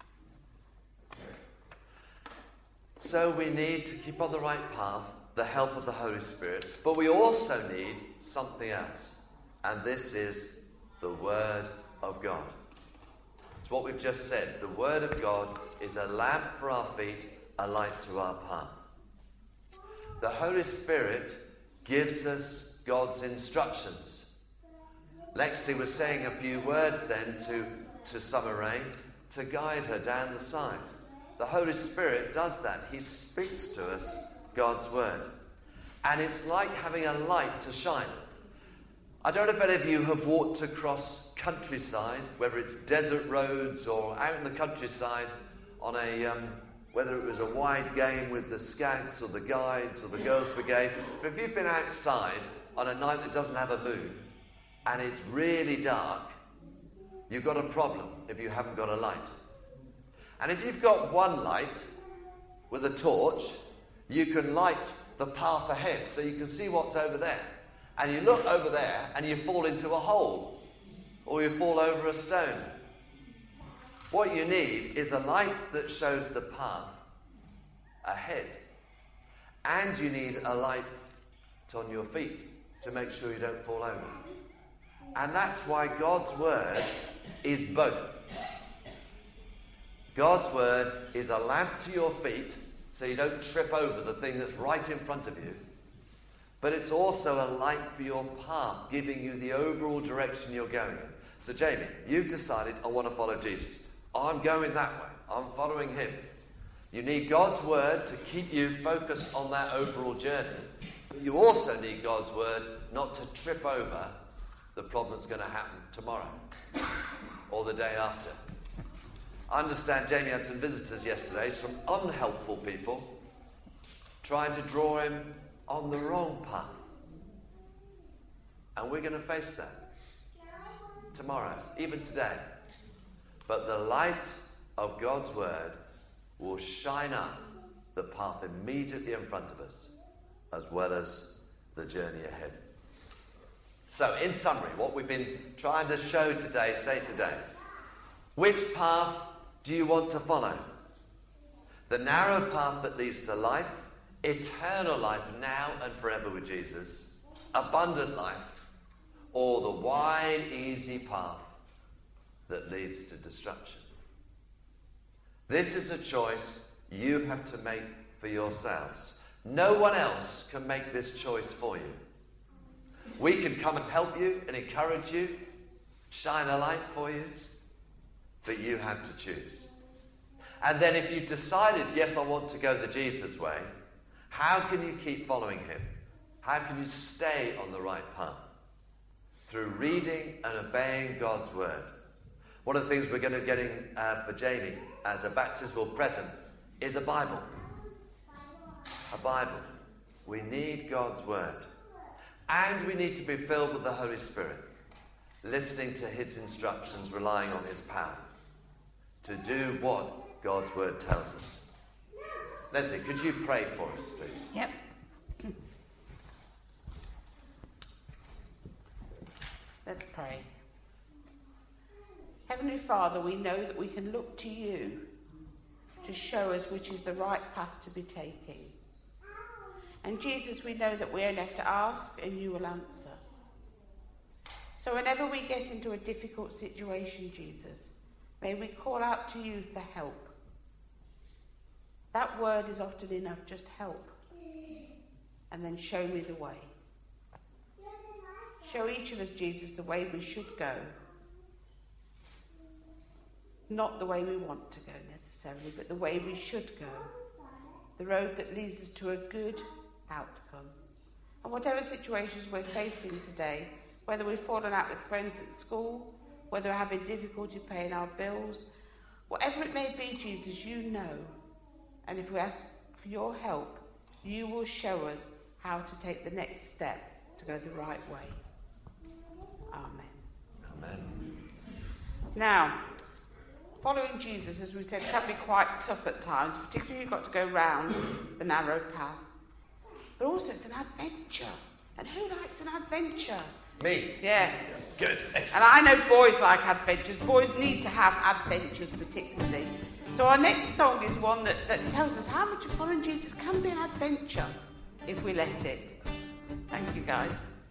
So we need to keep on the right path, the help of the Holy Spirit, but we also need something else. And this is the Word of God. It's what we've just said. The Word of God is a lamp for our feet, a light to our path. The Holy Spirit gives us God's instructions. Lexi was saying a few words then to, to Summer Rae to guide her down the side. The Holy Spirit does that. He speaks to us God's Word. And it's like having a light to shine. I don't know if any of you have walked across countryside, whether it's desert roads or out in the countryside on a, um, whether it was a wide game with the scouts or the guides or the girls' brigade. But if you've been outside on a night that doesn't have a moon and it's really dark, you've got a problem if you haven't got a light. And if you've got one light with a torch, you can light the path ahead so you can see what's over there. And you look over there and you fall into a hole or you fall over a stone. What you need is a light that shows the path ahead. And you need a light on your feet to make sure you don't fall over. And that's why God's Word is both. God's Word is a lamp to your feet so you don't trip over the thing that's right in front of you. But it's also a light for your path, giving you the overall direction you're going in. So Jamie, you've decided, I want to follow Jesus. I'm going that way. I'm following him. You need God's Word to keep you focused on that overall journey. But you also need God's Word not to trip over the problem that's going to happen tomorrow or the day after. I understand Jamie had some visitors yesterday from unhelpful people trying to draw him on the wrong path. And we're going to face that tomorrow, even today. But the light of God's Word will shine up the path immediately in front of us, as well as the journey ahead. So, in summary, what we've been trying to show today, say today, which path do you want to follow? The narrow path that leads to life, eternal life now and forever with Jesus, abundant life, or the wide, easy path that leads to destruction. This is a choice you have to make for yourselves. No one else can make this choice for you. We can come and help you and encourage you, shine a light for you, but you have to choose. And then if you've decided, yes, I want to go the Jesus way, How can you keep following him? How can you stay on the right path? Through reading and obeying God's word. One of the things we're going to be getting uh, for Jamie as a baptismal present is a Bible. A Bible. We need God's word. And we need to be filled with the Holy Spirit, listening to his instructions, relying on his power to do what God's word tells us. Leslie, could you pray for us, please? Yep. Let's pray. Heavenly Father, we know that we can look to you to show us which is the right path to be taking. And Jesus, we know that we only have to ask and you will answer. So whenever we get into a difficult situation, Jesus, may we call out to you for help. That word is often enough, just help. And then show me the way. Show each of us, Jesus, the way we should go. Not the way we want to go necessarily, but the way we should go. The road that leads us to a good outcome. And whatever situations we're facing today, whether we've fallen out with friends at school, whether we're having difficulty paying our bills, whatever it may be, Jesus, you know. And if we ask for your help, you will show us how to take the next step to go the right way. Amen. Amen. Now, following Jesus, as we said, can be quite tough at times, particularly if you've got to go round the narrow path. But also it's an adventure. And who likes an adventure? Me? Yeah. Good. Excellent. And I know boys like adventures. Boys need to have adventures particularly. So our next song is one that, that tells us how much following Jesus can be an adventure if we let it. Thank you, guys.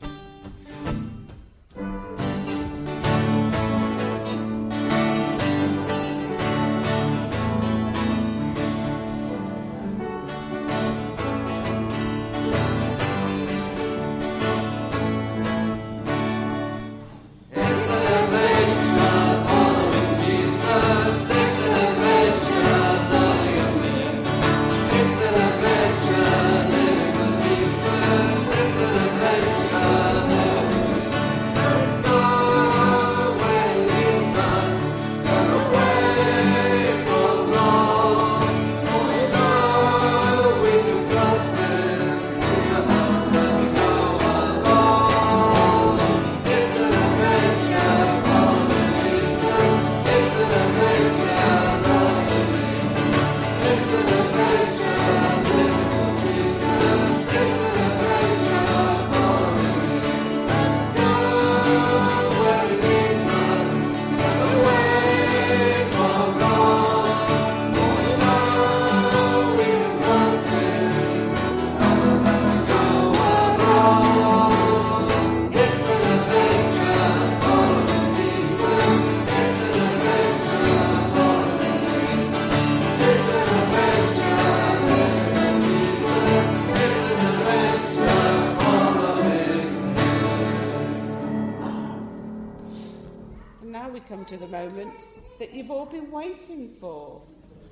To the moment that you've all been waiting for.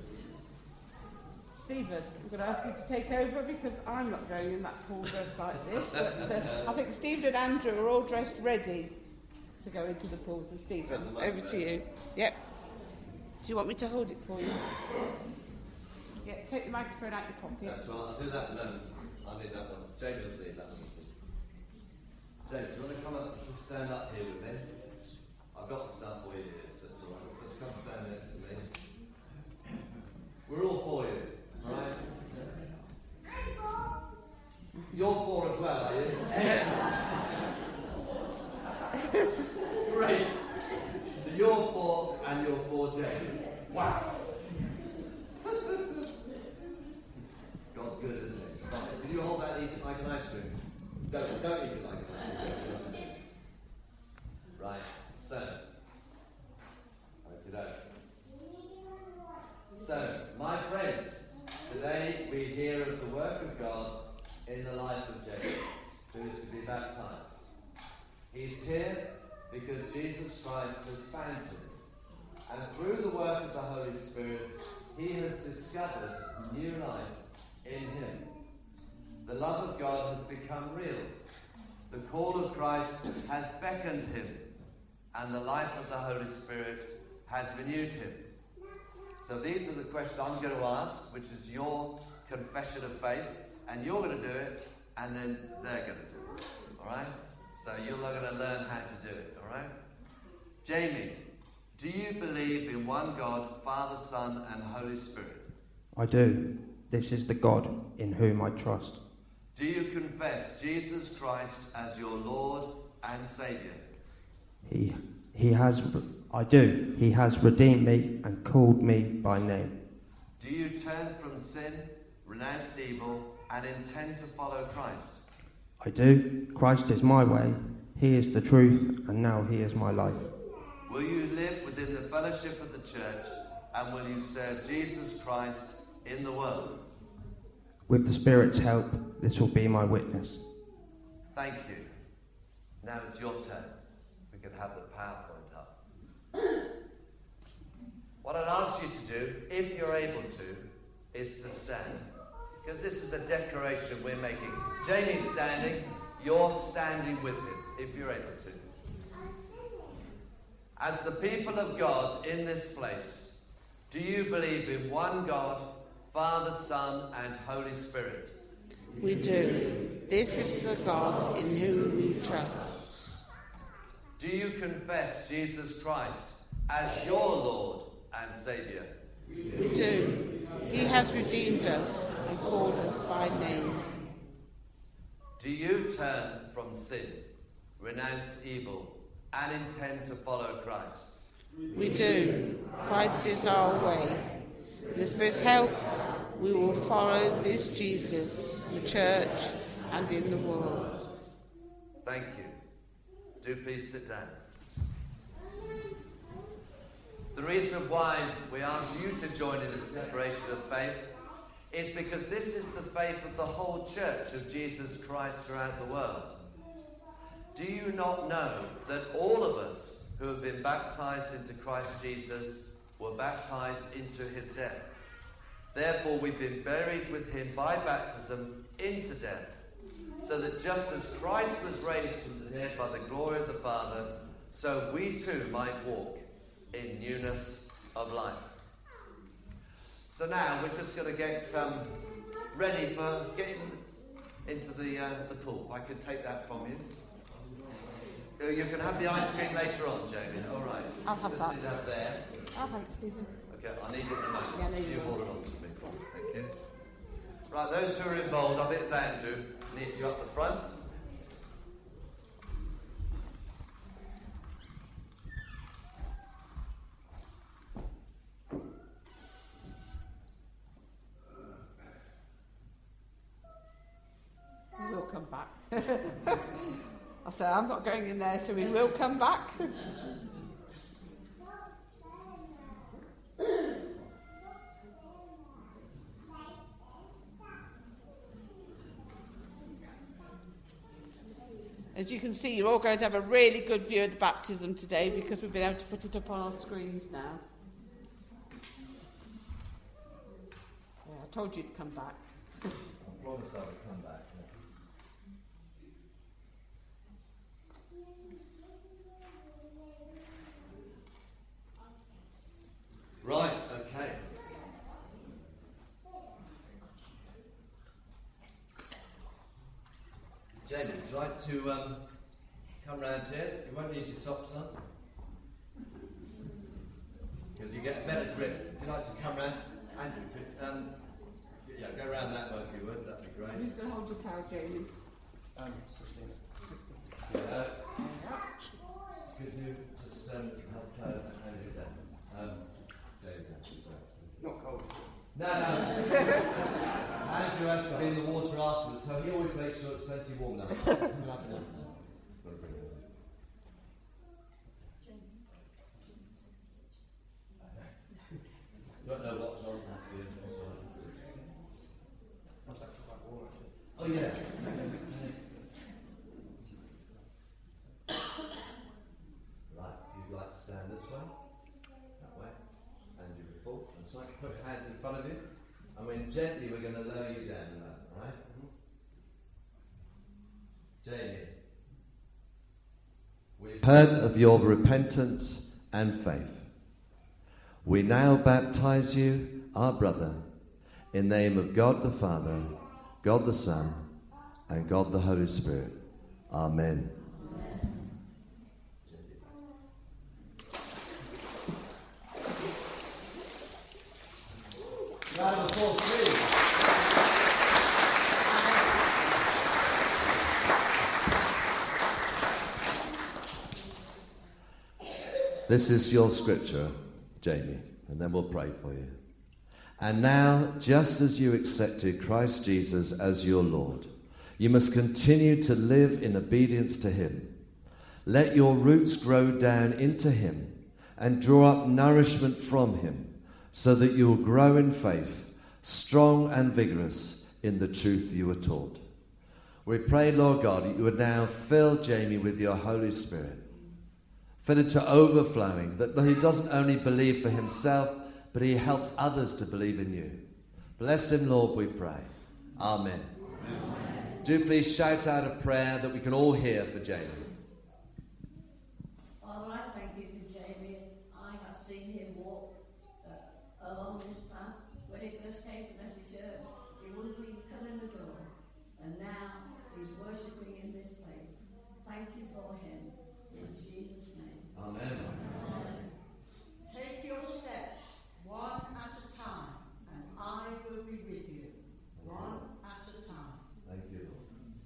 Stephen, I'm going to ask you to take over because I'm not going in that full dress like this. But, uh, I think Stephen and Andrew are all dressed ready to go into the pool. So Stephen, over to you. Yep. Do you want me to hold it for you? Yeah, take the microphone out your pocket. That's right, I'll do that in a moment. I need that one. Jamie will see that one. Jamie, do you want to come up, just stand up here with me? I've got the stuff for you here, so it's all right. Just come stand next to me. We're all for you, right? You're for as well, are you? Excellent. Great. So you're for and you're for Jamie. Wow. God's good, isn't he? Right. Can you hold that and eat it like an ice cream? Don't, don't eat it like an ice cream. Right. So, okay, so, my friends, today we hear of the work of God in the life of Jacob, who is to be baptized. He's here because Jesus Christ has found him, and through the work of the Holy Spirit, he has discovered new life in him. The love of God has become real. The call of Christ has beckoned him, and the life of the Holy Spirit has renewed him. So these are the questions I'm going to ask, which is your confession of faith, and you're going to do it, and then they're going to do it. All right? So you're going to learn how to do it. All right? Jamie, do you believe in one God, Father, Son, and Holy Spirit? I do. This is the God in whom I trust. Do you confess Jesus Christ as your Lord and Saviour? He, he has, I do. He has redeemed me and called me by name. Do you turn from sin, renounce evil, and intend to follow Christ? I do. Christ is my way. He is the truth, and now he is my life. Will you live within the fellowship of the church, and will you serve Jesus Christ in the world? With the Spirit's help, this will be my witness. Thank you. Now it's your turn. We can have the PowerPoint up. What I'd ask you to do, if you're able to, is to stand. Because this is a declaration we're making. Jamie's standing, you're standing with him, if you're able to. As the people of God in this place, do you believe in one God, Father, Son, and Holy Spirit? We do. This is the God in whom we trust. Do you confess Jesus Christ as your Lord and Saviour? We do. He has redeemed us and called us by name. Do you turn from sin, renounce evil, and intend to follow Christ? We do. Christ is our way. With the Spirit's help, we will follow this Jesus, the church, and in the world. Thank you. Do please sit down. The reason why we ask you to join in this declaration of faith is because this is the faith of the whole church of Jesus Christ throughout the world. Do you not know that all of us who have been baptized into Christ Jesus were baptized into his death? Therefore, we've been buried with him by baptism into death, so that just as Christ was raised from the dead by the glory of the Father, so we too might walk in newness of life. So now we're just going to get um, ready for getting into the uh, the pool. I can take that from you. Uh, you can have the ice cream later on, Jamie. All right. I'll have just that. Need that there. I'll have it, Stephen. Okay, I need it in a moment. Yeah, no, you you will. hold it on to me. Thank you. Right, those who are involved, I think it's Andrew, need you up the front. We will come back. I said, I'm not going in there, so we will come back. As you can see, you're all going to have a really good view of the baptism today because we've been able to put it up on our screens now. Yeah, I told you to come back. I promise I will come back. Right, okay. Jamie, would you like to um, come round here? You won't need your socks on. Because you get a better grip. Would you like to come round? Andrew, could, um, yeah, go round that way if you would, that'd be great. Who's going to hold your towel, Jamie? Um, Christina. Uh, could you just um, help uh, Andrew down? Um, Not cold. no, no. Andrew has to be in the water afterwards, so he always makes sure it's plenty warm now. Don't know what's on that. That's actually quite warm, actually. Oh yeah. Right, you'd like to stand this way, that way, and you report. And so I can put your hands in front of you, and when gently we're going to lower you down, right? Jamie, we've heard of your repentance and faith. We now baptize you, our brother, in the name of God the Father, God the Son, and God the Holy Spirit. Amen. Round of applause, please. This is your scripture, Jamie, and then we'll pray for you. And now, just as you accepted Christ Jesus as your Lord, you must continue to live in obedience to him. Let your roots grow down into him and draw up nourishment from him, so that you will grow in faith, strong and vigorous in the truth you were taught. We pray, Lord God, that you would now fill Jamie with your Holy Spirit. Fill it to overflowing, that he doesn't only believe for himself, but he helps others to believe in you. Bless him, Lord, we pray. Amen. Amen. Do please shout out a prayer that we can all hear for Jamie. Father, I thank you for Jamie. I have seen him walk uh, along this path. When he first came to Messy Church, he wouldn't even come in the door. And now he's worshipping in this place. Thank you for him. In Jesus' name. Amen. Amen. Take your steps one at a time, and I will be with you. One at a time. Thank you, Lord.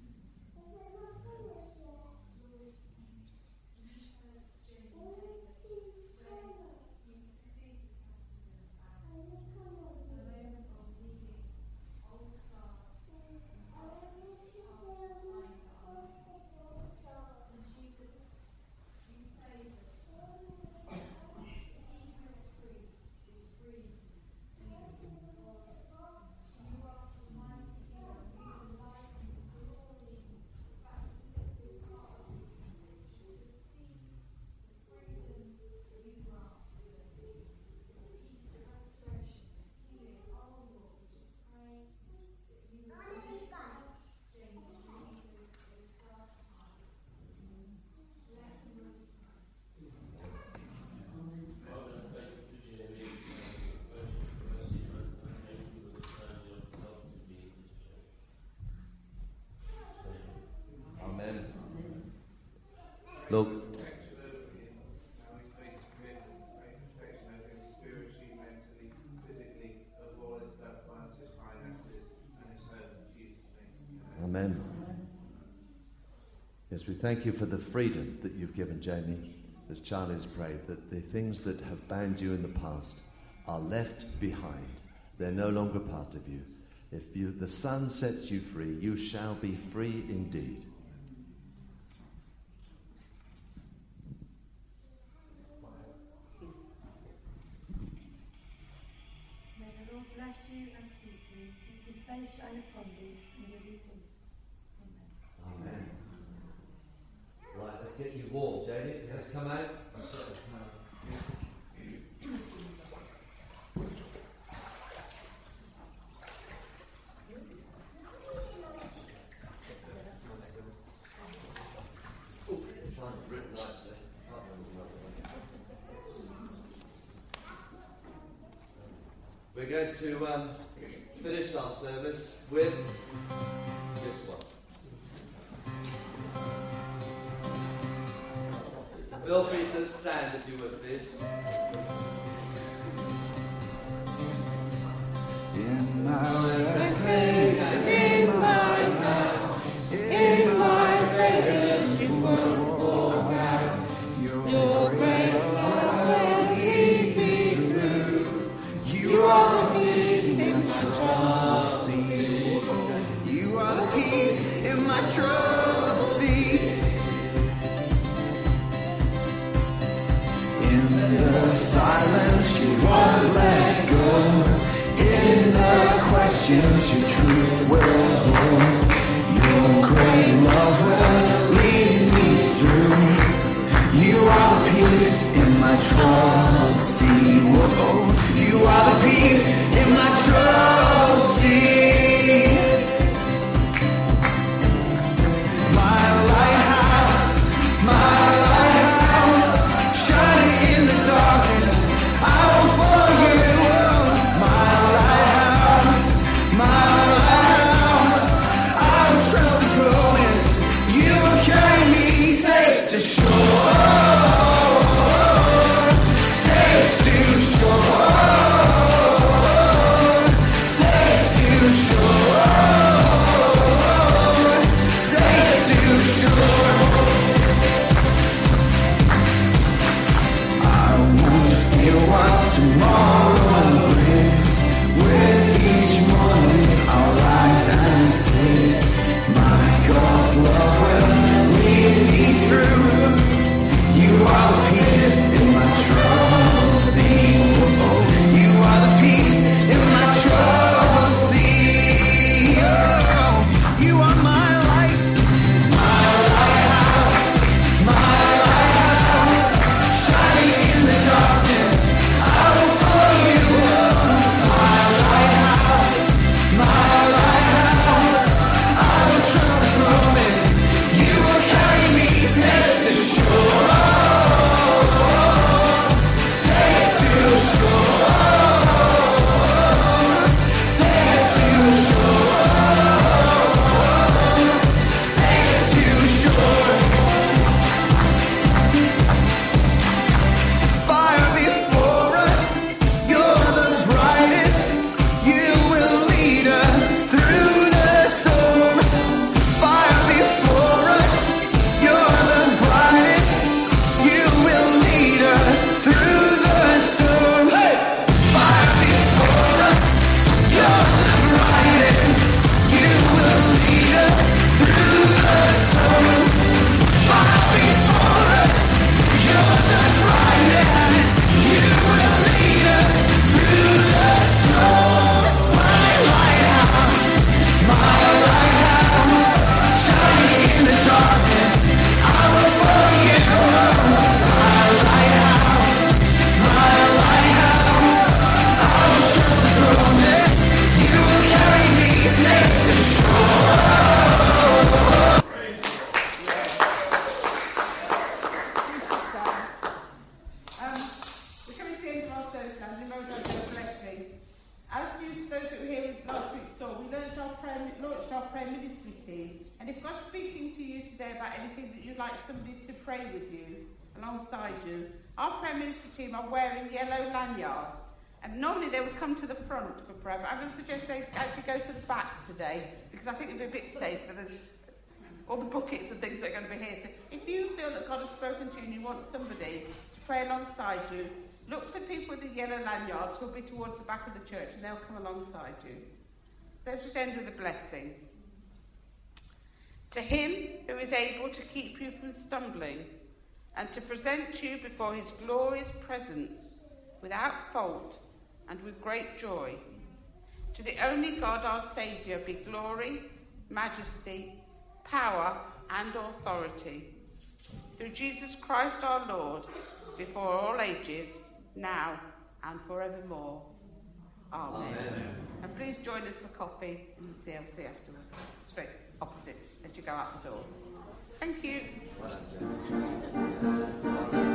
Look. Amen. Yes, we thank you for the freedom that you've given Jamie, as Charlie's prayed, that the things that have bound you in the past are left behind. They're no longer part of you. If you, the Son sets you free, you shall be free indeed. Bless you and keep you. Keep his face shine upon you and give you peace. Amen. Amen. Right, let's get you warm, Jamie. Let's come out. We're going to um, finish our service with this one. Feel free to stand if you would, please. In my wrestling, in my dance, in my faith, you won't walk out. Your great love will lead me through. You are the peace in my troubled sea. You are the peace in my troubled sea. In the silence, you won't let go. In the questions, your truth will hold. Your great love will lead me through. You are the peace in my troubled sea. Whoa, you are the peace in my troubled sea. My tomorrow brings. With each morning I'll rise and sing. My God's love will lead me through. You are the peace in my troubled sea. Oh, you are the peace in my troubled sea. Oh, you are my light, my lighthouse, my lighthouse, shining in the darkness. I will follow you. My lighthouse, my lighthouse, I will trust the promise. You will carry me safe to shore. Safe to shore. Safe to shore. Safe to shore. Fire before us, you're the brightest. You will lead us through the storms. Fire before us, you're the brightest. You will lead us through the storms. Fire before us, you're the brightest. You will lead us through the storms. Fire before us, you're the brightest. You will lead us through the storms. My lighthouse, my lighthouse, shining in the darkness. I will follow you. My lighthouse, my lighthouse, I will trust the promise. You will carry me safe to shore. Um, we're coming to the end of our service now. You know, we're going to do a blessing. As you those that were here with last week's song, we launched our, prayer, launched our prayer ministry team. And if God's speaking to you today about anything that you'd like somebody to pray with you, alongside you, our prayer ministry team are wearing yellow lanyards. And normally they would come to the front for prayer, but I'm going to suggest they actually go to the back today, because I think it'd be a bit safer than all the buckets and things that are going to be here. So if you feel that God has spoken to you and you want somebody to pray alongside you, look for people with the yellow lanyards who'll be towards the back of the church and they'll come alongside you. Let's just end with a blessing. To him who is able to keep you from stumbling and to present you before his glorious presence without fault and with great joy. To the only God our Saviour be glory, majesty, power and authority. Through Jesus Christ our Lord, before all ages, now and forevermore. Amen. Amen. And please join us for coffee in the C L C afterwards. Straight opposite as you go out the door. Thank you.